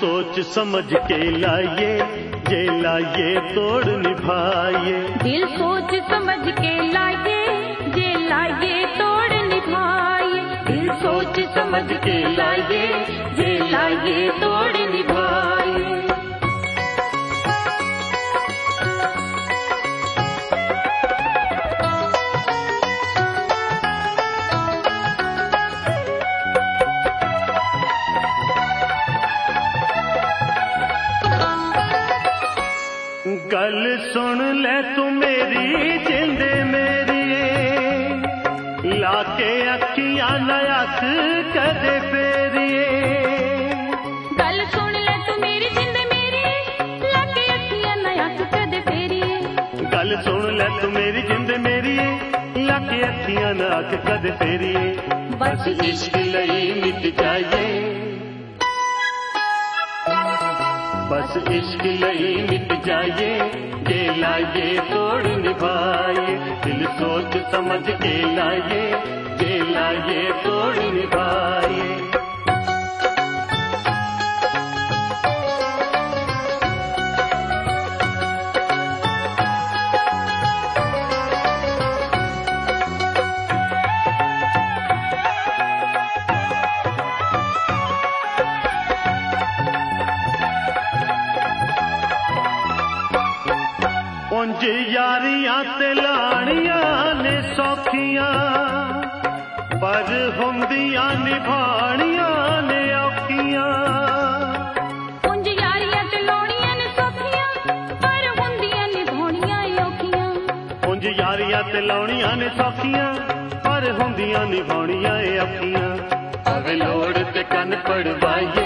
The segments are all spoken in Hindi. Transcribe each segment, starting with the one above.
सोच समझ के लाइए, जे लाइए तोड़ निभाइए। दिल सोच समझ के लाइए, जे लाइए तोड़ निभाइए। दिल सोच समझ के लाइए, जे लाइए तोड़ निभाइए। गल सुन ले तू मेरी जिंदे मेरी, लाके अखियां नयक कदे फेरिए। गल सुन ले तू मेरी जिंदे मेरी, लाके अखियां नयक कदे फेरिए। गल सुन ले तू मेरी जिंदे मेरी, लाके अखियां नयक कदे फेरिए। बस इश्क लई मिट जाइए, बस इश्क लई मिट जाइए, जे लाइए तोड़ निभाइए। दिल सोच समझ के लाइए, जे लाइए तोड़ निभाइए। उंज यारियां ते लानियां ने सौखियां, पर हुंदियां निभानियां ने औखियां। उंज यारियां ते लानियां ने सौखियां, पर हुंदियां निभानियां औखियां। उंज यारियां ते लानियां ने सौखियां, पर हुंदियां निभानियां औखियां। अवे लोड़ ते कन पड़वाइए,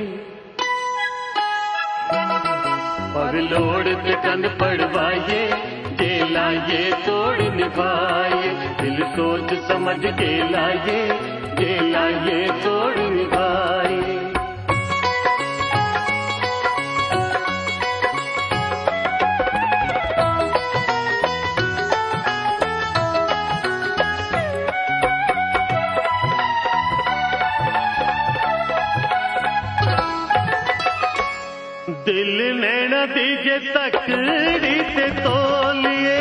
और लोड़ ते कन पड़वाइए, जे लाइए तोड़ निभाइए। दिल सोच समझ के लाइए, जे लाइए तोड़ निभाइए। दिल नैना दीजे तकड़ी ते तोलिए,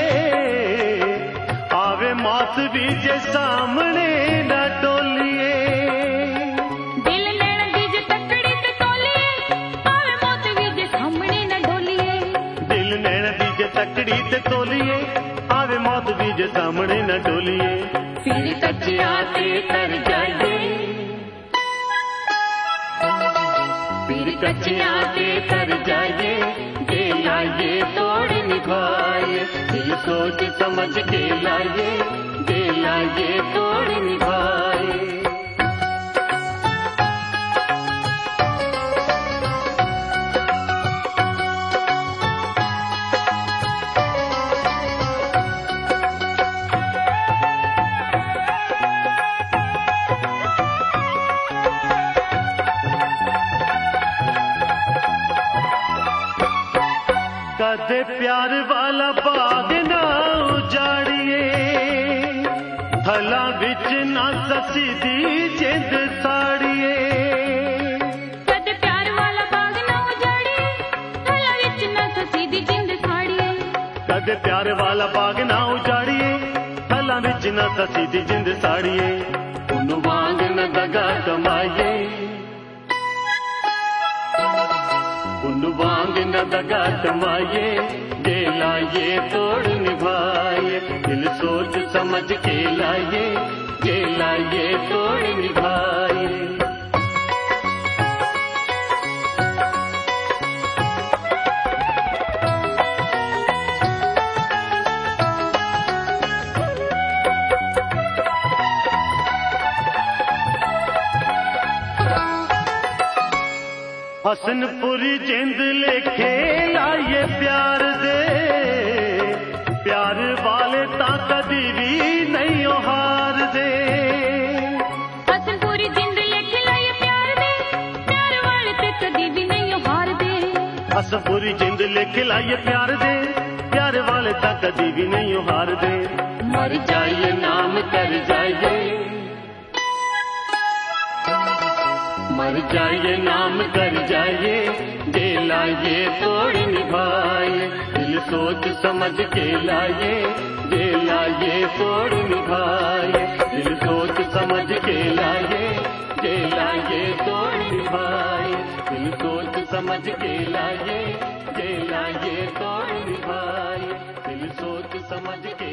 आवे मौत भी जे सामने न डोलिए। दिल नैना दीजे तकड़ी ते तोलिए, आवे मौत भी जे सामने न डोलिए। दिल नैना दीजे तकड़ी ते तोलिए, आवे मौत भी जे सामने न डोलिए। फिर कच्चियां ते तर जाइए, फिर कच्चियां ते तर जाइए, जे लाइए तोड़ निभाइए। दिल सोच समझ के लाइए, जे लाइए तोड़ निभाइए। कदे प्यार वाला बाग ना उजाड़िए, थला विच ना ससी दी जिंद साड़िए। कदे प्यार वाला बाग ना उजाड़िए, थला विच ना ससी दी जिंद साड़िए। कदे प्यार वाला बाग ना उजाड़िए, थला विच ना ससी दी जिंद साड़िए। उन्नु वांग न दगा कमाइए, उन्नु वांग न दगा कमाइए, जे लाइए तोड़ निभाइए। दिल सोच समझ के लाइए, जे लाइए तोड़ निभाइए। हसनपुरी जिंद लेखे लाइए प्यार दे, प्यार वाले ता कदी भी नहीं हार दे। हसनपुरी जिंद लेखे लाइए प्यार दे, प्यार वाले ते कदी भी नहीं हार दे। हसनपुरी जिंद लेखे लाइए प्यार दे, प्यार वाले ता कदी भी नहीं हार दे। मर जाइए नाम कर जाइए, मर जाइए नाम कर जाइए, जे लाइए तोड़ निभाए। दिल सोच समझ के लाइए, जे लाइए तोड़ निभाए। दिल सोच समझ के लाइए, जे लाइए तोड़ निभाए। दिल सोच समझ के लाइए, जे लाइए तोड़ निभाए। दिल सोच समझ के